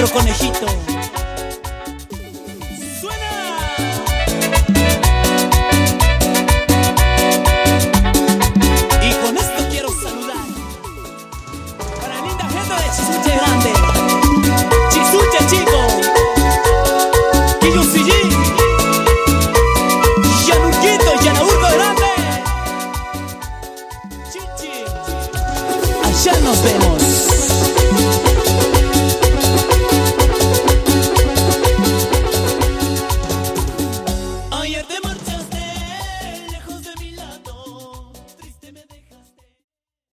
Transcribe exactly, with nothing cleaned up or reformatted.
nuestro conejito. ¡Suena! Y con esto quiero saludar a la linda gente de Chisuche Grande, Chisuche Chico, Quillusillí, Yanurquito, Yanaurco Grande, Chichi. Allá nos vemos.